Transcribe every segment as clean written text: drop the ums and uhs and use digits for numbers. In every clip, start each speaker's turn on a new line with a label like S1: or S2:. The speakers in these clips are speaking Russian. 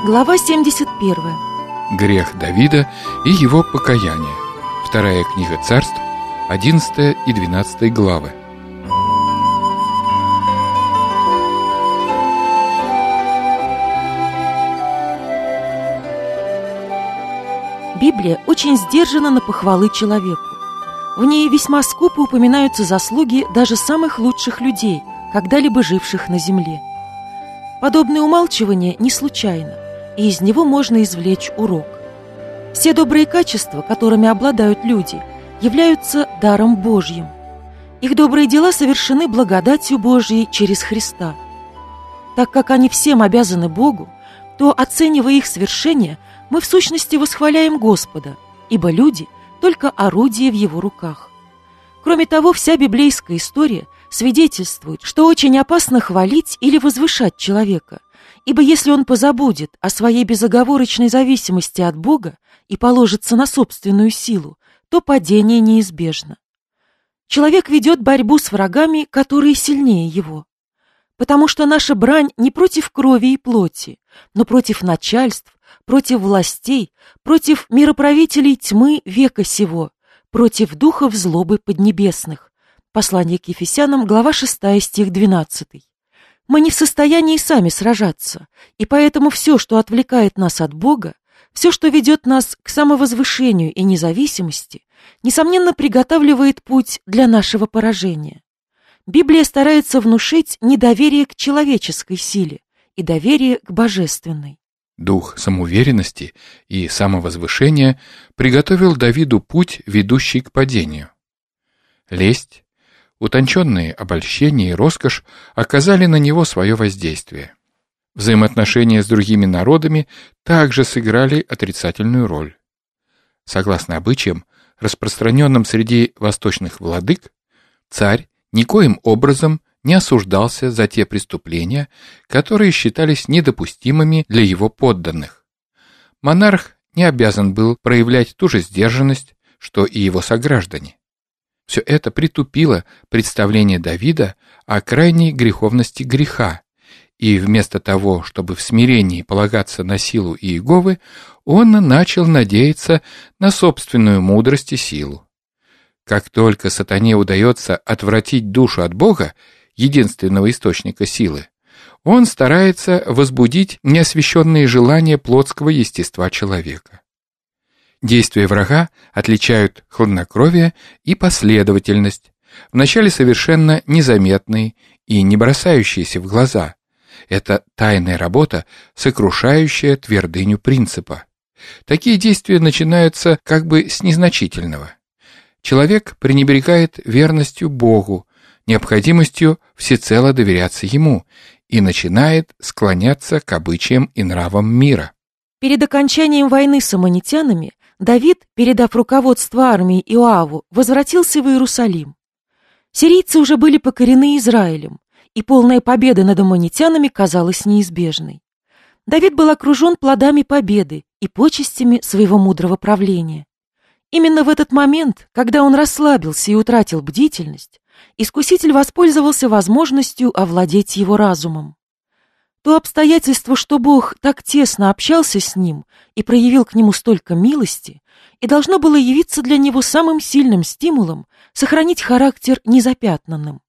S1: Глава 71.
S2: Грех Давида и его покаяние. Вторая книга Царств, 11 и 12 главы.
S1: Библия очень сдержана на похвалы человеку. В ней весьма скупо упоминаются заслуги даже самых лучших людей, когда-либо живших на земле. Подобное умалчивание не случайно, и из него можно извлечь урок. Все добрые качества, которыми обладают люди, являются даром Божьим. Их добрые дела совершены благодатью Божьей через Христа. Так как они всем обязаны Богу, то, оценивая их свершения, мы в сущности восхваляем Господа, ибо люди – только орудие в Его руках. Кроме того, вся библейская история свидетельствует, что очень опасно хвалить или возвышать человека, ибо если он позабудет о своей безоговорочной зависимости от Бога и положится на собственную силу, то падение неизбежно. Человек ведет борьбу с врагами, которые сильнее его. Потому что наша брань не против крови и плоти, но против начальств, против властей, против мироправителей тьмы века сего, против духов злобы поднебесных. Послание к Ефесянам, глава 6, стих 12. Мы не в состоянии сами сражаться, и поэтому все, что отвлекает нас от Бога, все, что ведет нас к самовозвышению и независимости, несомненно, приготавливает путь для нашего поражения. Библия старается внушить недоверие к человеческой силе и доверие к божественной.
S2: Дух самоуверенности и самовозвышения приготовил Давиду путь, ведущий к падению. Лесть, утонченные обольщения и роскошь оказали на него свое воздействие. Взаимоотношения с другими народами также сыграли отрицательную роль. Согласно обычаям, распространенным среди восточных владык, царь никоим образом не осуждался за те преступления, которые считались недопустимыми для его подданных. Монарх не обязан был проявлять ту же сдержанность, что и его сограждане. Все это притупило представление Давида о крайней греховности греха, и вместо того, чтобы в смирении полагаться на силу Иеговы, он начал надеяться на собственную мудрость и силу. Как только сатане удается отвратить душу от Бога, единственного источника силы, он старается возбудить неосвященные желания плотского естества человека. Действия врага отличают хладнокровие и последовательность, вначале совершенно незаметные и не бросающиеся в глаза. Это тайная работа, сокрушающая твердыню принципа. Такие действия начинаются как бы с незначительного. Человек пренебрегает верностью Богу, необходимостью всецело доверяться Ему и начинает склоняться к обычаям и нравам мира.
S1: Перед окончанием войны с аммонитянами Давид, передав руководство армии Иоаву, возвратился в Иерусалим. Сирийцы уже были покорены Израилем, и полная победа над аммонитянами казалась неизбежной. Давид был окружен плодами победы и почестями своего мудрого правления. Именно в этот момент, когда он расслабился и утратил бдительность, искуситель воспользовался возможностью овладеть его разумом. То обстоятельство, что Бог так тесно общался с ним и проявил к нему столько милости, и должно было явиться для него самым сильным стимулом сохранить характер незапятнанным.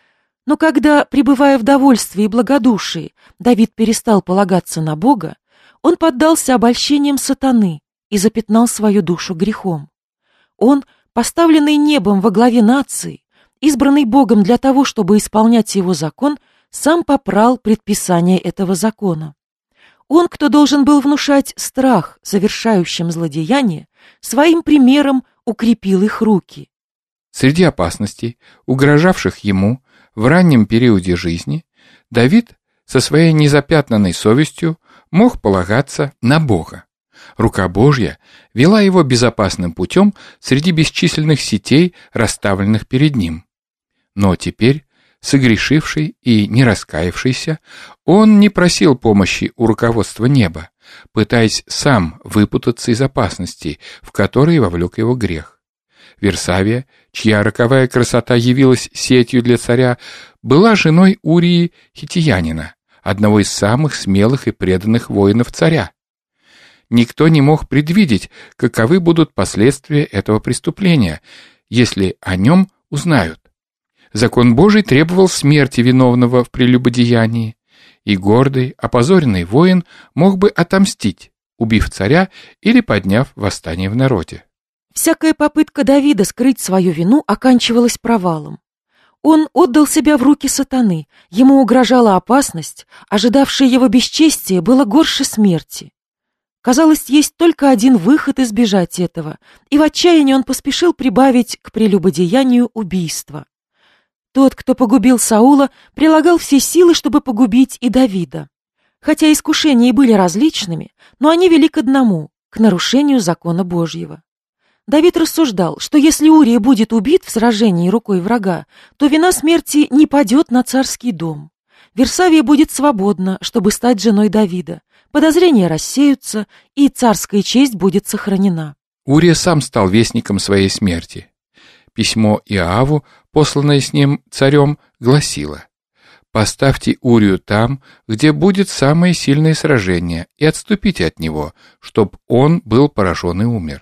S1: Но когда, пребывая в довольстве и благодушии, Давид перестал полагаться на Бога, он поддался обольщениям сатаны и запятнал свою душу грехом. Он, поставленный небом во главе нации, избранный Богом для того, чтобы исполнять его закон, сам попрал предписание этого закона. Он, кто должен был внушать страх совершающим злодеяние, своим примером укрепил их руки.
S2: Среди опасностей, угрожавших ему в раннем периоде жизни, Давид со своей незапятнанной совестью мог полагаться на Бога. Рука Божья вела его безопасным путем среди бесчисленных сетей, расставленных перед ним. Но теперь, согрешивший и не раскаявшийся, он не просил помощи у руководства неба, пытаясь сам выпутаться из опасностей, в которые вовлек его грех. Версавия, чья роковая красота явилась сетью для царя, была женой Урии Хиттиянина, одного из самых смелых и преданных воинов царя. Никто не мог предвидеть, каковы будут последствия этого преступления, если о нем узнают. Закон Божий требовал смерти виновного в прелюбодеянии, и гордый, опозоренный воин мог бы отомстить, убив царя или подняв восстание в народе.
S1: Всякая попытка Давида скрыть свою вину оканчивалась провалом. Он отдал себя в руки сатаны, ему угрожала опасность, ожидавшее его бесчестие было горше смерти. Казалось, есть только один выход избежать этого, и в отчаянии он поспешил прибавить к прелюбодеянию убийство. Тот, кто погубил Саула, прилагал все силы, чтобы погубить и Давида. Хотя искушения и были различными, но они вели к одному — к нарушению закона Божьего. Давид рассуждал, что если Урия будет убит в сражении рукой врага, то вина смерти не падет на царский дом. Версавия будет свободна, чтобы стать женой Давида. Подозрения рассеются, и царская честь будет сохранена.
S2: Урия сам стал вестником своей смерти. Письмо Иоаву, посланное с ним царем, гласило: «Поставьте Урию там, где будет самое сильное сражение, и отступите от него, чтоб он был поражен и умер».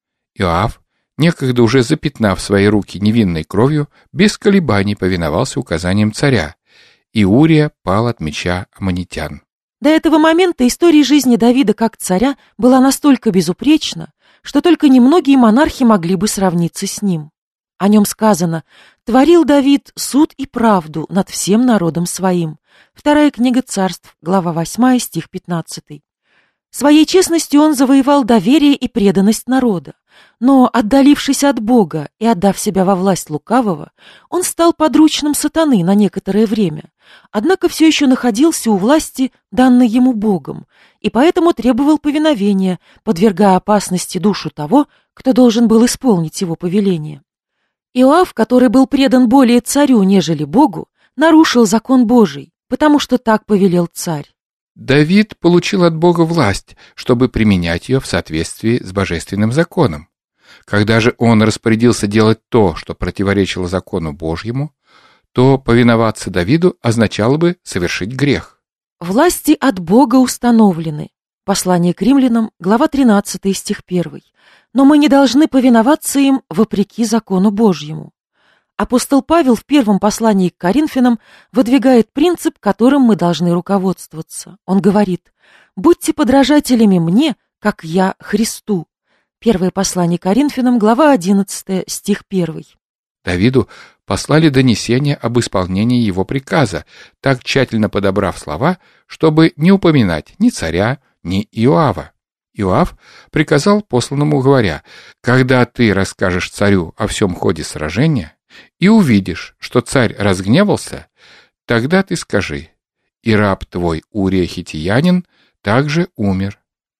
S2: Иоав, некогда уже запятнав свои руки невинной кровью, без колебаний повиновался указаниям царя, и Урия пал от меча аммонитян.
S1: До этого момента история жизни Давида как царя была настолько безупречна, что только немногие монархи могли бы сравниться с ним. О нем сказано: «Творил Давид суд и правду над всем народом своим». Вторая книга Царств, глава 8, стих 15. Своей честностью он завоевал доверие и преданность народа, но, отдалившись от Бога и отдав себя во власть лукавого, он стал подручным сатаны на некоторое время, однако все еще находился у власти, данной ему Богом, и поэтому требовал повиновения, подвергая опасности душу того, кто должен был исполнить его повеление. Иоав, который был предан более царю, нежели Богу, нарушил закон Божий, потому что так повелел царь.
S2: Давид получил от Бога власть, чтобы применять ее в соответствии с божественным законом. Когда же он распорядился делать то, что противоречило закону Божьему, то повиноваться Давиду означало бы совершить грех.
S1: Власти от Бога установлены. Послание к римлянам, глава 13, стих 1. Но мы не должны повиноваться им вопреки закону Божьему. Апостол Павел в первом послании к Коринфянам выдвигает принцип, которым мы должны руководствоваться. Он говорит: «Будьте подражателями мне, как я Христу». Первое послание к Коринфянам, глава 11, стих 1.
S2: Давиду послали донесение об исполнении его приказа, так тщательно подобрав слова, чтобы не упоминать ни царя, ни Иоава. Иоав приказал посланному, говоря: «Когда ты расскажешь царю о всем ходе сражения и увидишь, что царь разгневался, тогда ты скажи: и раб твой Урия хиттиянин также умер».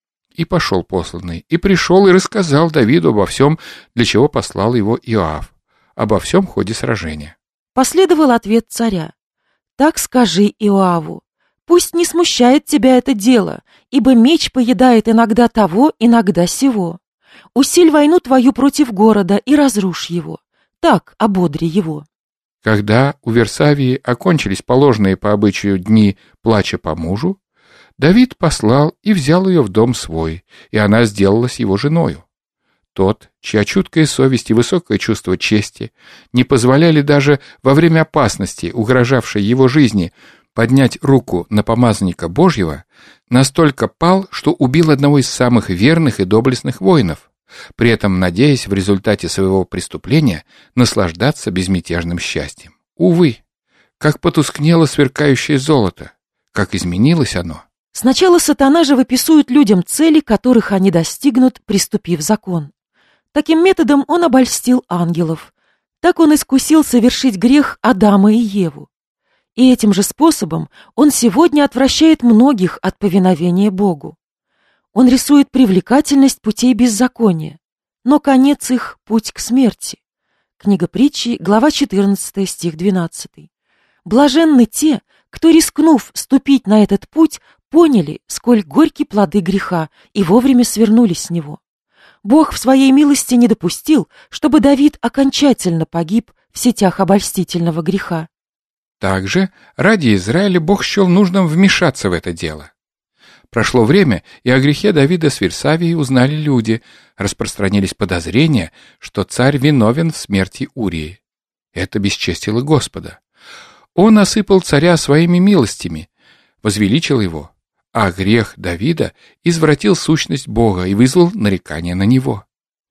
S2: И пошел посланный, и пришел и рассказал Давиду обо всем, для чего послал его Иоав, обо всем ходе сражения.
S1: Последовал ответ царя: «Так скажи Иоаву, пусть не смущает тебя это дело, ибо меч поедает иногда того, иногда сего. Усиль войну твою против города и разрушь его, так ободри его».
S2: Когда у Версавии окончились положенные по обычаю дни плача по мужу, Давид послал и взял ее в дом свой, и она сделалась его женою. Тот, чья чуткая совесть и высокое чувство чести не позволяли даже во время опасности, угрожавшей его жизни, поднять руку на помазанника Божьего, настолько пал, что убил одного из самых верных и доблестных воинов, при этом надеясь в результате своего преступления наслаждаться безмятежным счастьем. Увы, как потускнело сверкающее золото, как изменилось оно.
S1: Сначала сатана же выписует людям цели, которых они достигнут, приступив закон. Таким методом он обольстил ангелов. Так он искусил совершить грех Адама и Еву. И этим же способом он сегодня отвращает многих от повиновения Богу. Он рисует привлекательность путей беззакония, но конец их — путь к смерти. Книга Притчи, глава 14, стих 12. Блаженны те, кто, рискнув ступить на этот путь, поняли, сколь горьки плоды греха, и вовремя свернули с него. Бог в своей милости не допустил, чтобы Давид окончательно погиб в сетях обольстительного греха.
S2: Также ради Израиля Бог счел нужным вмешаться в это дело. Прошло время, и о грехе Давида с Вирсавией узнали люди, распространились подозрения, что царь виновен в смерти Урии. Это бесчестило Господа. Он осыпал царя своими милостями, возвеличил его, а грех Давида извратил сущность Бога и вызвал нарекание на него.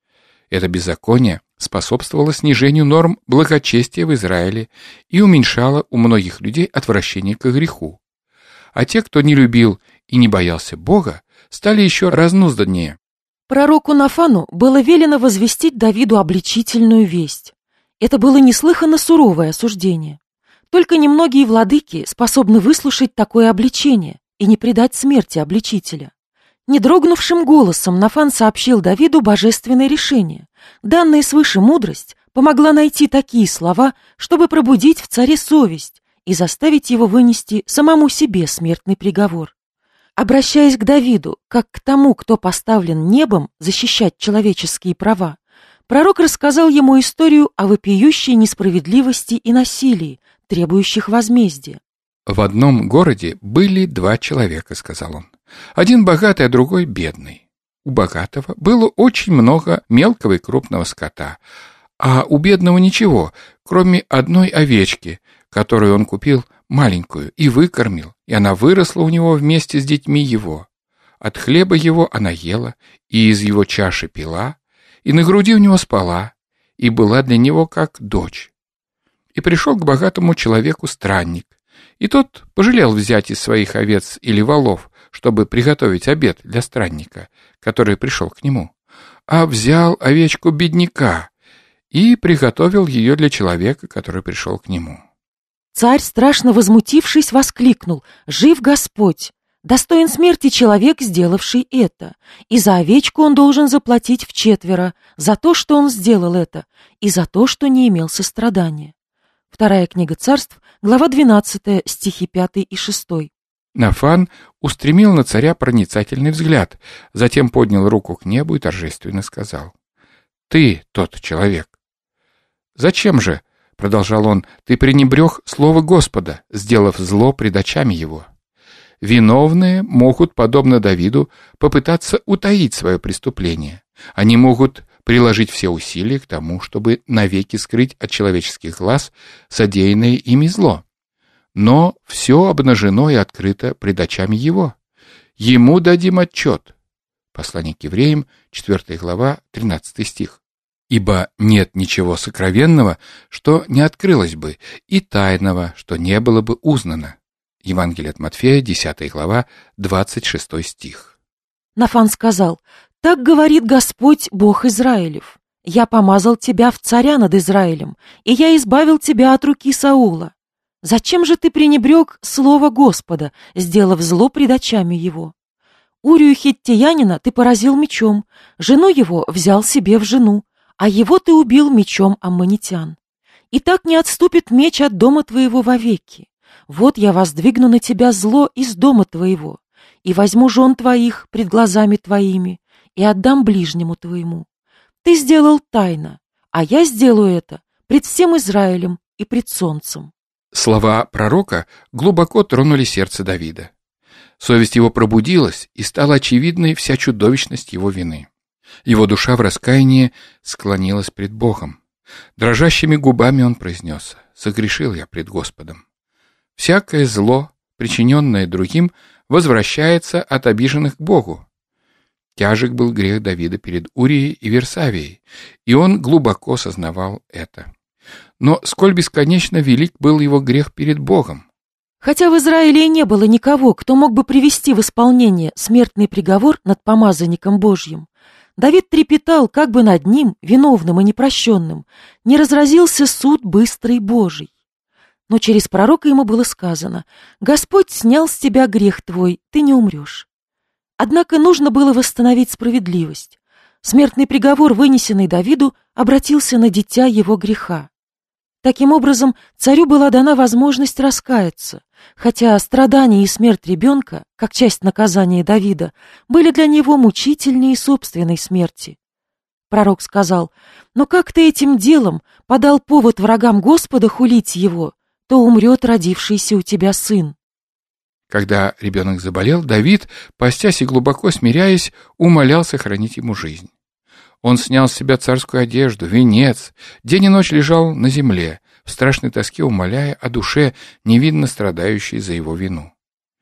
S2: Это беззаконие способствовало снижению норм благочестия в Израиле и уменьшало у многих людей отвращение к греху. А те, кто не любил и не боялся Бога, стали еще разнузданнее.
S1: Пророку Нафану было велено возвестить Давиду обличительную весть. Это было неслыханно суровое осуждение. Только немногие владыки способны выслушать такое обличение и не предать смерти обличителя. Недрогнувшим голосом Нафан сообщил Давиду божественное решение. Данная свыше мудрость помогла найти такие слова, чтобы пробудить в царе совесть и заставить его вынести самому себе смертный приговор. Обращаясь к Давиду, как к тому, кто поставлен небом защищать человеческие права, пророк рассказал ему историю о вопиющей несправедливости и насилии, требующих возмездия.
S2: «В одном городе были два человека», — сказал он. «Один богатый, а другой бедный. У богатого было очень много мелкого и крупного скота, а у бедного ничего, кроме одной овечки, которую он купил маленькую и выкормил, и она выросла у него вместе с детьми его. От хлеба его она ела, и из его чаши пила, и на груди у него спала, и была для него как дочь. И пришел к богатому человеку странник, и тот пожалел взять из своих овец или волов, чтобы приготовить обед для странника, который пришел к нему, а взял овечку бедняка и приготовил ее для человека, который пришел к нему».
S1: Царь, страшно возмутившись, воскликнул: «Жив Господь! Достоин смерти человек, сделавший это, и за овечку он должен заплатить вчетверо, за то, что он сделал это, и за то, что не имел сострадания». Вторая книга Царств, глава 12, стихи 5 и 6.
S2: Нафан устремил на царя проницательный взгляд, затем поднял руку к небу и торжественно сказал: «Ты тот человек». «Зачем же, — продолжал он, — ты пренебрег слово Господа, сделав зло пред очами его? Виновные могут, подобно Давиду, попытаться утаить свое преступление. Они могут приложить все усилия к тому, чтобы навеки скрыть от человеческих глаз содеянное ими зло. Но все обнажено и открыто пред очами его. Ему дадим отчет». Послание к евреям, 4 глава, 13 стих. «Ибо нет ничего сокровенного, что не открылось бы, и тайного, что не было бы узнано». Евангелие от Матфея, 10 глава, 26 стих.
S1: Нафан сказал: «Так говорит Господь, Бог Израилев. Я помазал тебя в царя над Израилем, и я избавил тебя от руки Саула. Зачем же ты пренебрег слово Господа, сделав зло пред очами его? Урию хиттеянина ты поразил мечом, жену его взял себе в жену, а его ты убил мечом аммонитян. И так не отступит меч от дома твоего вовеки. Вот я воздвигну на тебя зло из дома твоего, и возьму жен твоих пред глазами твоими, и отдам ближнему твоему. Ты сделал тайно, а я сделаю это пред всем Израилем и пред солнцем».
S2: Слова пророка глубоко тронули сердце Давида. Совесть его пробудилась, и стала очевидной вся чудовищность его вины. Его душа в раскаянии склонилась пред Богом. Дрожащими губами он произнес: «Согрешил я пред Господом». Всякое зло, причиненное другим, возвращается от обиженных к Богу. Тяжек был грех Давида перед Урией и Вирсавией, и он глубоко сознавал это. Но сколь бесконечно велик был его грех перед Богом.
S1: Хотя в Израиле и не было никого, кто мог бы привести в исполнение смертный приговор над помазанником Божьим, Давид трепетал, как бы над ним, виновным и непрощенным, не разразился суд быстрый Божий. Но через пророка ему было сказано: «Господь снял с тебя грех твой, ты не умрешь». Однако нужно было восстановить справедливость. Смертный приговор, вынесенный Давиду, обратился на дитя его греха. Таким образом, царю была дана возможность раскаяться, хотя страдания и смерть ребенка, как часть наказания Давида, были для него мучительнее собственной смерти. Пророк сказал: «Но как ты этим делом подал повод врагам Господа хулить его, то умрет родившийся у тебя сын».
S2: Когда ребенок заболел, Давид, постясь и глубоко смиряясь, умолял сохранить ему жизнь. Он снял с себя царскую одежду, венец, день и ночь лежал на земле, в страшной тоске умоляя о душе, невинно страдающей за его вину.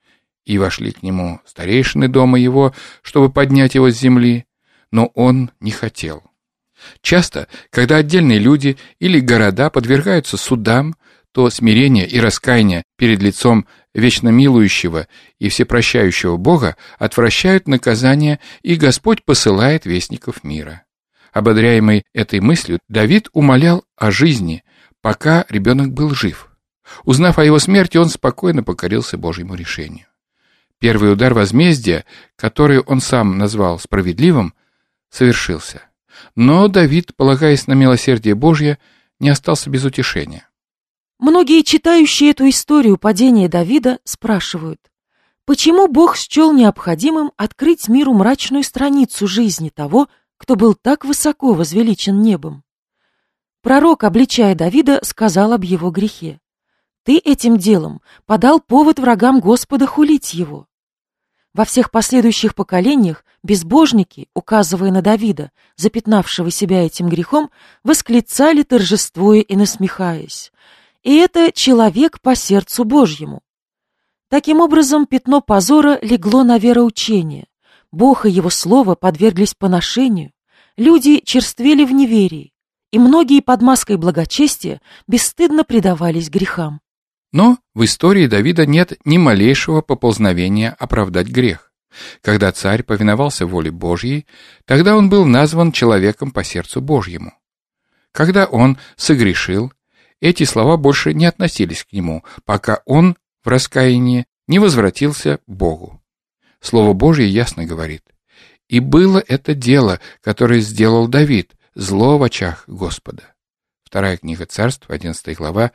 S2: И вошли к нему старейшины дома его, чтобы поднять его с земли, но он не хотел. Часто, когда отдельные люди или города подвергаются судам, то смирение и раскаяние перед лицом вечно милующего и всепрощающего Бога отвращают наказание, и Господь посылает вестников мира. Ободряемый этой мыслью, Давид умолял о жизни, пока ребенок был жив. Узнав о его смерти, он спокойно покорился Божьему решению. Первый удар возмездия, который он сам назвал справедливым, совершился. Но Давид, полагаясь на милосердие Божье, не остался без утешения.
S1: Многие, читающие эту историю падения Давида, спрашивают, почему Бог счел необходимым открыть миру мрачную страницу жизни того, кто был так высоко возвеличен небом? Пророк, обличая Давида, сказал об его грехе: «Ты этим делом подал повод врагам Господа хулить его». Во всех последующих поколениях безбожники, указывая на Давида, запятнавшего себя этим грехом, восклицали, торжествуя и насмехаясь: «И это человек по сердцу Божьему». Таким образом, пятно позора легло на вероучение, Бог и его слово подверглись поношению, люди черствели в неверии, и многие под маской благочестия бесстыдно предавались грехам.
S2: Но в истории Давида нет ни малейшего поползновения оправдать грех. Когда царь повиновался воле Божьей, тогда он был назван человеком по сердцу Божьему. Когда он согрешил, эти слова больше не относились к нему, пока он в раскаянии не возвратился к Богу. Слово Божье ясно говорит: «И было это дело, которое сделал Давид, зло в очах Господа». Вторая книга Царств, 11 глава,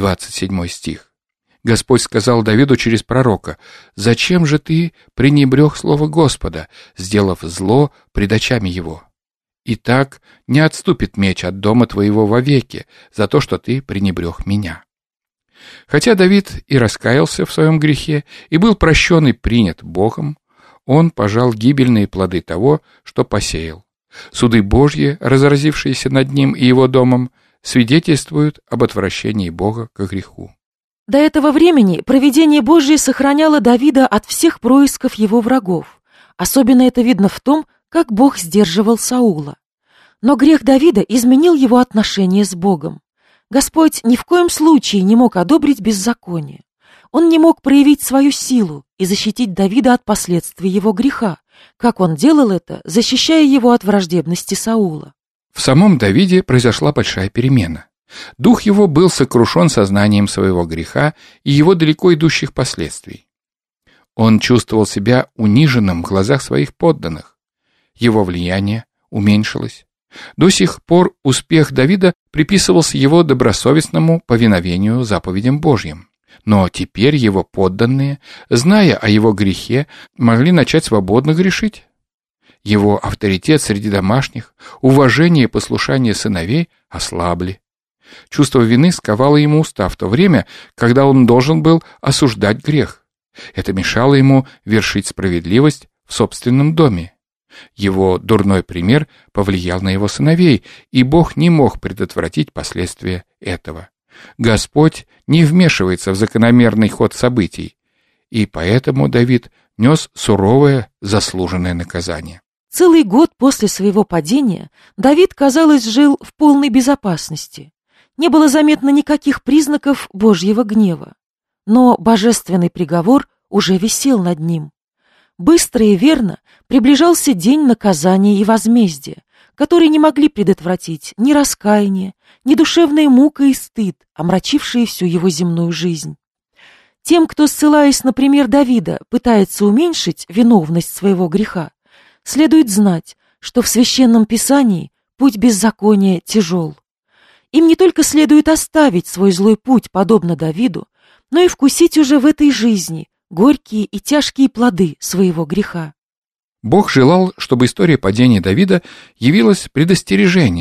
S2: 27 стих. Господь сказал Давиду через пророка: «Зачем же ты пренебрег слово Господа, сделав зло пред очами его? Итак, не отступит меч от дома твоего вовеки за то, что ты пренебрег меня». Хотя Давид и раскаялся в своем грехе, и был прощен и принят Богом, он пожал гибельные плоды того, что посеял. Суды Божьи, разразившиеся над ним и его домом, свидетельствуют об отвращении Бога к греху.
S1: До этого времени провидение Божье сохраняло Давида от всех происков его врагов. Особенно это видно в том, как Бог сдерживал Саула. Но грех Давида изменил его отношения с Богом. Господь ни в коем случае не мог одобрить беззаконие. Он не мог проявить свою силу и защитить Давида от последствий его греха, как он делал это, защищая его от враждебности Саула.
S2: В самом Давиде произошла большая перемена. Дух его был сокрушен сознанием своего греха и его далеко идущих последствий. Он чувствовал себя униженным в глазах своих подданных. Его влияние уменьшилось. До сих пор успех Давида приписывался его добросовестному повиновению заповедям Божьим. Но теперь его подданные, зная о его грехе, могли начать свободно грешить. Его авторитет среди домашних, уважение и послушание сыновей ослабли. Чувство вины сковало ему уста в то время, когда он должен был осуждать грех. Это мешало ему вершить справедливость в собственном доме. Его дурной пример повлиял на его сыновей, и Бог не мог предотвратить последствия этого. Господь не вмешивается в закономерный ход событий, и поэтому Давид нес суровое заслуженное наказание.
S1: Целый год после своего падения Давид, казалось, жил в полной безопасности. Не было заметно никаких признаков Божьего гнева. Но божественный приговор уже висел над ним. Быстро и верно приближался день наказания и возмездия, которые не могли предотвратить ни раскаяние, ни душевная мука и стыд, омрачившие всю его земную жизнь. Тем, кто, ссылаясь на пример Давида, пытается уменьшить виновность своего греха, следует знать, что в Священном Писании путь беззакония тяжел. Им не только следует оставить свой злой путь, подобно Давиду, но и вкусить уже в этой жизни горькие и тяжкие плоды своего греха.
S2: Бог желал, чтобы история падения Давида явилась предостережением,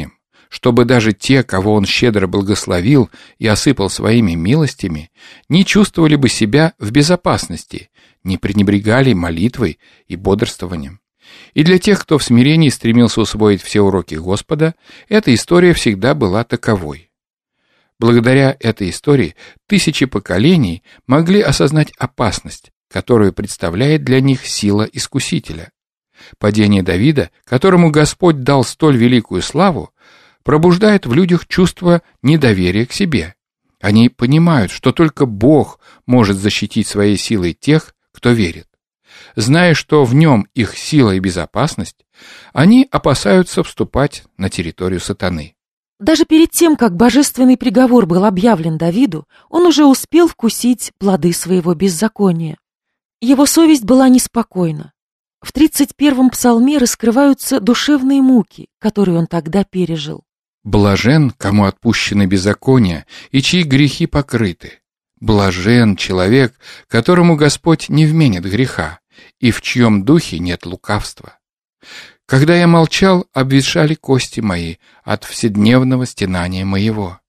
S2: чтобы даже те, кого он щедро благословил и осыпал своими милостями, не чувствовали бы себя в безопасности, не пренебрегали молитвой и бодрствованием. И для тех, кто в смирении стремился усвоить все уроки Господа, эта история всегда была таковой. Благодаря этой истории тысячи поколений могли осознать опасность, которую представляет для них сила Искусителя. Падение Давида, которому Господь дал столь великую славу, пробуждает в людях чувство недоверия к себе. Они понимают, что только Бог может защитить своей силой тех, кто верит. Зная, что в нем их сила и безопасность, они опасаются вступать на территорию сатаны.
S1: Даже перед тем, как божественный приговор был объявлен Давиду, он уже успел вкусить плоды своего беззакония. Его совесть была неспокойна. В 31-м псалме раскрываются душевные муки, которые он тогда пережил.
S2: «Блажен, кому отпущены беззакония, и чьи грехи покрыты. Блажен человек, которому Господь не вменит греха, и в чьем духе нет лукавства. Когда я молчал, обветшали кости мои от вседневного стенания моего.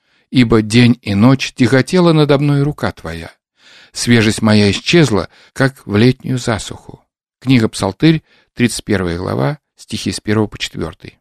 S2: Ибо день и ночь тяготела надо мной рука твоя. Свежесть моя исчезла, как в летнюю засуху». Книга Псалтырь, 31 глава, стихи с 1 по 4.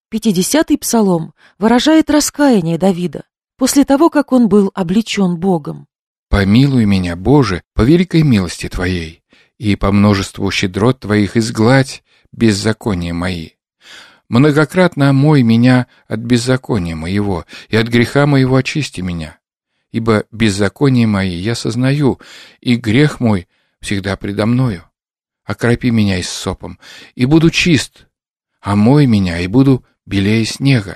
S1: 50-й псалом выражает раскаяние Давида после того, как он был облечен Богом.
S2: «Помилуй меня, Боже, по великой милости Твоей, и по множеству щедрот Твоих изгладь беззакония мои. Многократно омой меня от беззакония моего, и от греха моего очисти меня. Ибо беззаконие мои я сознаю, и грех мой всегда предо мною. Окропи меня иссопом, и буду чист, омой меня, и буду белее снега.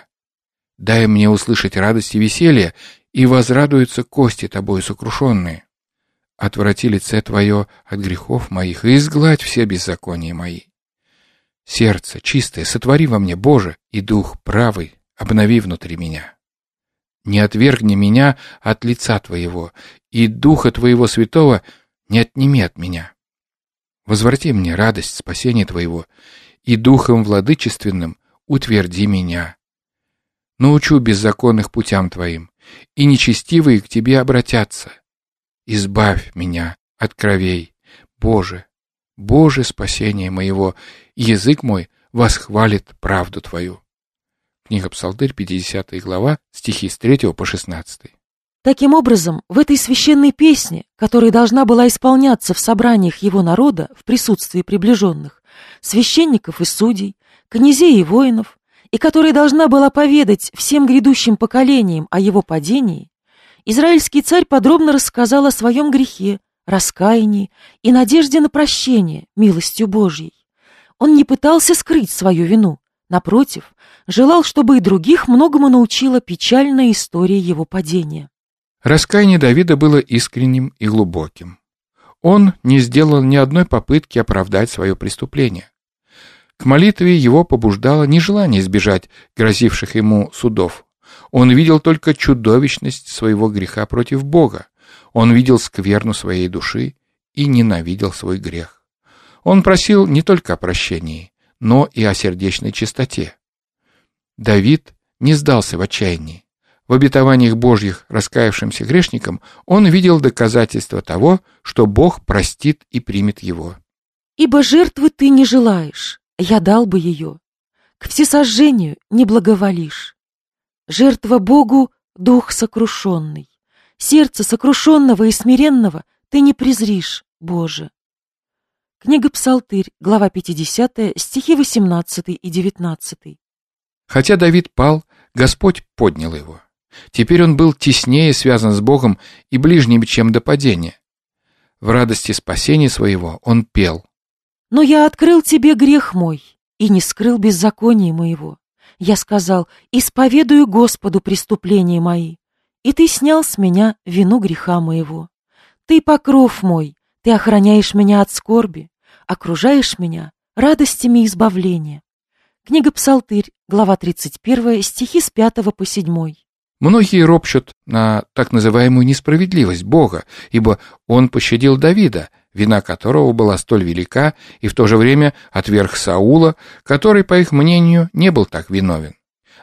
S2: Дай мне услышать радость и веселье, и возрадуются кости тобой сокрушенные. Отврати лице твое от грехов моих, и изгладь все беззакония мои. Сердце чистое сотвори во мне, Боже, и дух правый обнови внутри меня. Не отвергни меня от лица Твоего, и Духа Твоего Святого не отними от меня. Возврати мне радость спасения Твоего, и Духом Владычественным утверди меня. Научу беззаконных путям Твоим, и нечестивые к Тебе обратятся. Избавь меня от кровей, Боже, Боже, спасение моего, и язык мой восхвалит правду Твою». Книга Псалтырь, 50 глава, стихи с 3 по 16.
S1: Таким образом, в этой священной песне, которая должна была исполняться в собраниях его народа в присутствии приближенных, священников и судей, князей и воинов, и которая должна была поведать всем грядущим поколениям о его падении, израильский царь подробно рассказал о своем грехе, раскаянии и надежде на прощение милостью Божьей. Он не пытался скрыть свою вину, напротив, желал, чтобы и других многому научила печальная история его падения.
S2: Раскаяние Давида было искренним и глубоким. Он не сделал ни одной попытки оправдать свое преступление. К молитве его побуждало не желание избежать грозивших ему судов. Он видел только чудовищность своего греха против Бога. Он видел скверну своей души и ненавидел свой грех. Он просил не только о прощении, но и о сердечной чистоте. Давид не сдался в отчаянии. В обетованиях Божьих раскаявшимся грешникам он видел доказательства того, что Бог простит и примет его.
S1: «Ибо жертвы ты не желаешь, я дал бы ее. К всесожжению не благоволишь. Жертва Богу — дух сокрушенный. Сердце сокрушенного и смиренного ты не презришь, Боже». Книга Псалтырь, глава 50, стихи 18 и 19.
S2: Хотя Давид пал, Господь поднял его. Теперь он был теснее связан с Богом и ближним, чем до падения. В радости спасения своего он пел:
S1: «Но я открыл тебе грех мой и не скрыл беззакония моего. Я сказал: исповедую Господу преступления мои, и ты снял с меня вину греха моего. Ты покров мой, ты охраняешь меня от скорби, окружаешь меня радостями избавления». Книга Псалтырь, глава 31, стихи с 5 по 7.
S2: Многие ропщут на так называемую несправедливость Бога, ибо Он пощадил Давида, вина которого была столь велика, и в то же время отверг Саула, который, по их мнению, не был так виновен.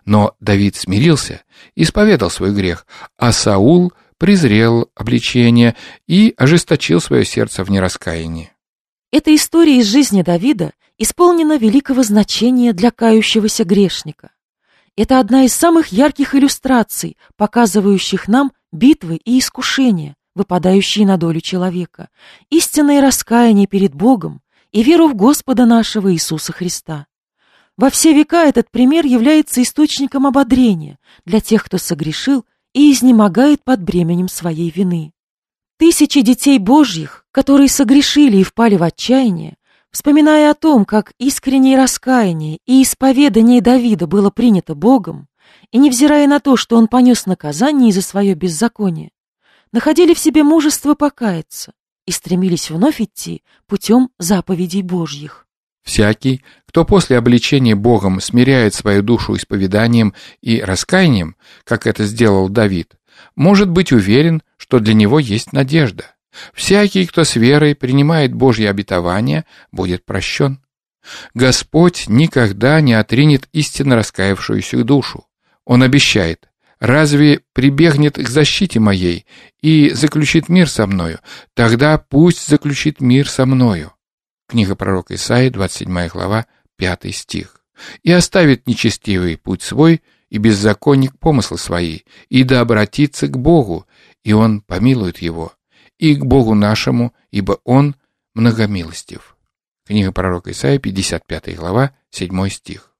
S2: Но Давид смирился, исповедал свой грех, а Саул презрел обличение и ожесточил свое сердце в нераскаянии.
S1: Эта история из жизни Давида исполнена великого значения для кающегося грешника. Это одна из самых ярких иллюстраций, показывающих нам битвы и искушения, выпадающие на долю человека, истинное раскаяние перед Богом и веру в Господа нашего Иисуса Христа. Во все века этот пример является источником ободрения для тех, кто согрешил и изнемогает под бременем своей вины. Тысячи детей Божьих, которые согрешили и впали в отчаяние, вспоминая о том, как искреннее раскаяние и исповедание Давида было принято Богом, и невзирая на то, что он понес наказание за свое беззаконие, находили в себе мужество покаяться и стремились вновь идти путем заповедей Божьих.
S2: Всякий, кто после обличения Богом смиряет свою душу исповеданием и раскаянием, как это сделал Давид, может быть уверен, что для него есть надежда. Всякий, кто с верой принимает Божье обетование, будет прощен. Господь никогда не отринет истинно раскаявшуюся душу. Он обещает: «Разве прибегнет к защите моей и заключит мир со мною? Тогда пусть заключит мир со мною». Книга пророка Исаии, 27 глава, 5 стих. «И оставит нечестивый путь свой, и беззаконник помыслы свои, и да обратится к Богу, и Он помилует его, и к Богу нашему, ибо Он многомилостив». Книга пророка Исаии, 55 глава, 7 стих.